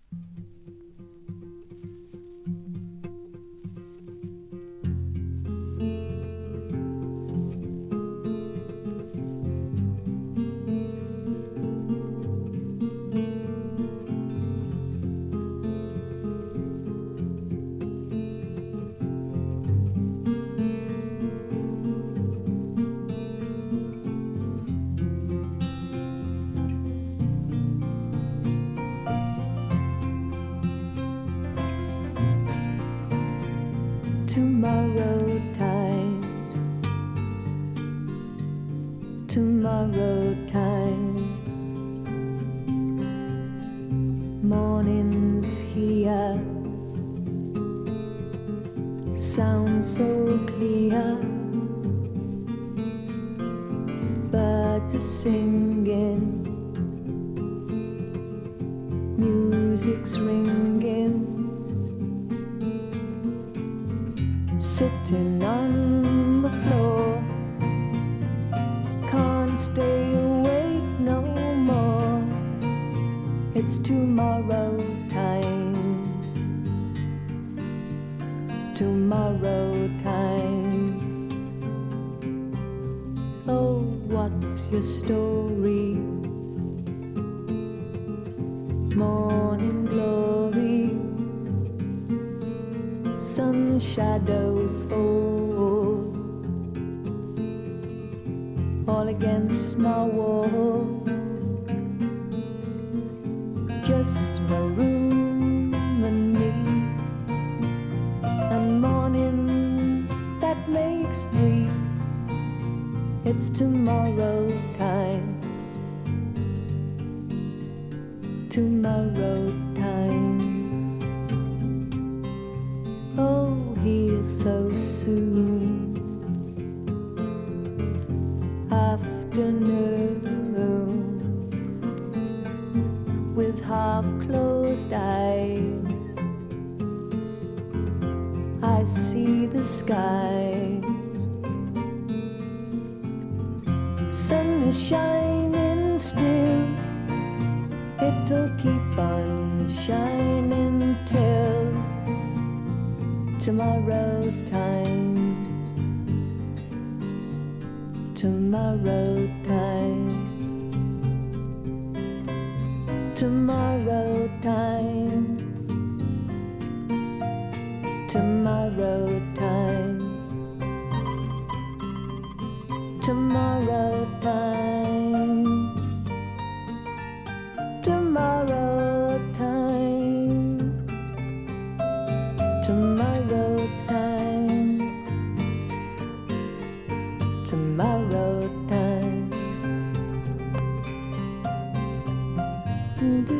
Tomorrow time, tomorrow time, morning's here, sound so clear, birds are singing, music's ringing, sitting on the floor, can't stay awake no more. It's tomorrow time, tomorrow time. Oh, what's your story? Morning glory, sun shadows fall, all against my wall. Just my room and me, and morning that makes three. It's tomorrow time, tomorrow time. Oh, here so soon, afternoon, with half-closed eyes, I see the sky. Sun is shining still, it'll keep on shining till tomorrow time, tomorrow time, tomorrow time, tomorrow time, tomorrow time, tomorrow time, tomorrow time, tomorrow time.